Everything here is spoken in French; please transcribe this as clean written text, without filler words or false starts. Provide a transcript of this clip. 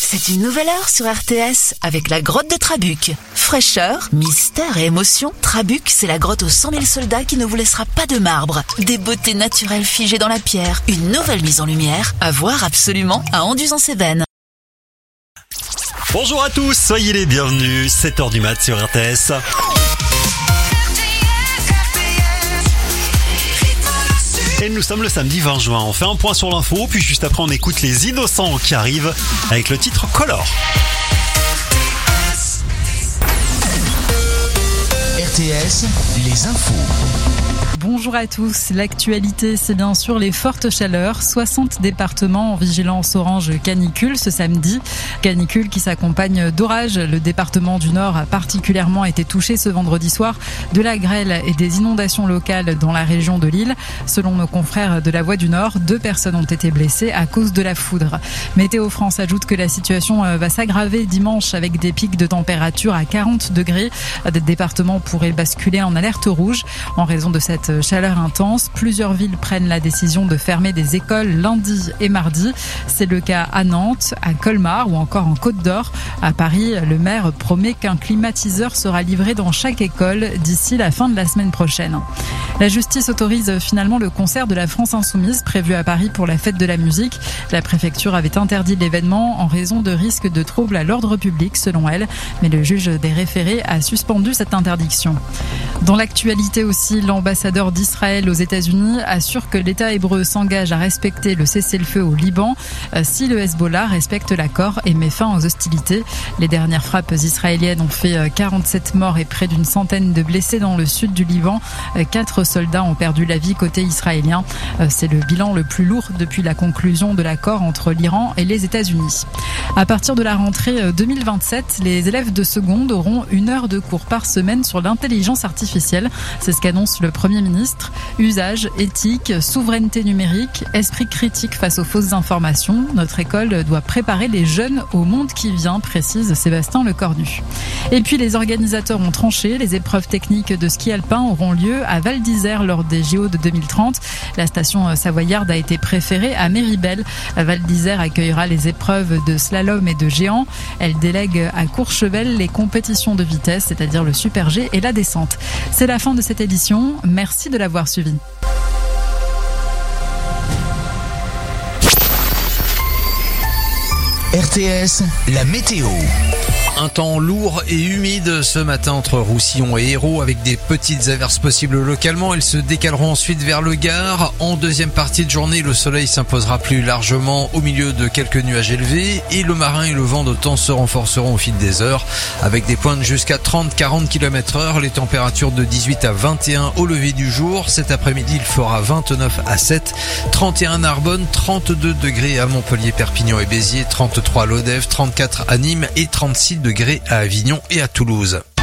C'est une nouvelle heure sur RTS avec la grotte de Trabuc. Fraîcheur, mystère et émotion, Trabuc, c'est la grotte aux 100 000 soldats qui ne vous laissera pas de marbre. Des beautés naturelles figées dans la pierre, une nouvelle mise en lumière, à voir absolument à Anduze-en-Cévennes. Bonjour à tous, soyez les bienvenus, 7h du mat sur RTS. Et nous sommes le samedi 20 juin, on fait un point sur l'info, puis juste après on écoute les Innocents qui arrivent avec le titre Color. RTS, les infos. Bonjour à tous. L'actualité, c'est bien sûr les fortes chaleurs. 60 départements en vigilance orange canicule ce samedi. Canicule qui s'accompagne d'orages. Le département du Nord a particulièrement été touché ce vendredi soir de la grêle et des inondations locales dans la région de Lille. Selon nos confrères de la Voix du Nord, 2 personnes ont été blessées à cause de la foudre. Météo France ajoute que la situation va s'aggraver dimanche avec des pics de température à 40 degrés. Des départements pourraient basculer en alerte rouge en raison de cette chaleur intense. Plusieurs villes prennent la décision de fermer des écoles lundi et mardi. C'est le cas à Nantes, à Colmar ou encore en Côte d'Or. À Paris, le maire promet qu'un climatiseur sera livré dans chaque école d'ici la fin de la semaine prochaine. La justice autorise finalement le concert de la France Insoumise prévu à Paris pour la fête de la musique. La préfecture avait interdit l'événement en raison de risques de troubles à l'ordre public selon elle, mais le juge des référés a suspendu cette interdiction. Dans l'actualité aussi, l'ambassadeur d'Israël aux États-Unis assure que l'État hébreu s'engage à respecter le cessez-le-feu au Liban si le Hezbollah respecte l'accord et met fin aux hostilités. Les dernières frappes israéliennes ont fait 47 morts et près d'une centaine de blessés dans le sud du Liban. 4 soldats ont perdu la vie côté israélien. C'est le bilan le plus lourd depuis la conclusion de l'accord entre l'Iran et les États-Unis. À partir de la rentrée 2027, les élèves de seconde auront 1 heure de cours par semaine sur l'intelligence artificielle. C'est ce qu'annonce le Premier ministre. Usage, éthique, souveraineté numérique, esprit critique face aux fausses informations. Notre école doit préparer les jeunes au monde qui vient, précise Sébastien Lecornu. Et puis les organisateurs ont tranché. Les épreuves techniques de ski alpin auront lieu à Val d'Isère lors des JO de 2030. La station savoyarde a été préférée à Méribel. Val d'Isère accueillera les épreuves de slalom et de géant. Elle délègue à Courchevel les compétitions de vitesse, c'est-à-dire le super G et la descente. C'est la fin de cette édition. Merci de l'avoir suivi. RTS, la météo. Un temps lourd et humide ce matin entre Roussillon et Hérault avec des petites averses possibles localement. Elles se décaleront ensuite vers le Gard. En deuxième partie de journée, le soleil s'imposera plus largement au milieu de quelques nuages élevés et le marin et le vent de temps se renforceront au fil des heures avec des pointes jusqu'à 30-40 km/h. Les températures de 18 à 21 au lever du jour. Cet après-midi, il fera 29 à 7, 31 à Narbonne, 32 degrés à Montpellier, Perpignan et Béziers, 33 à Lodève, 34 à Nîmes et 36 degrés à Avignon et à Toulouse.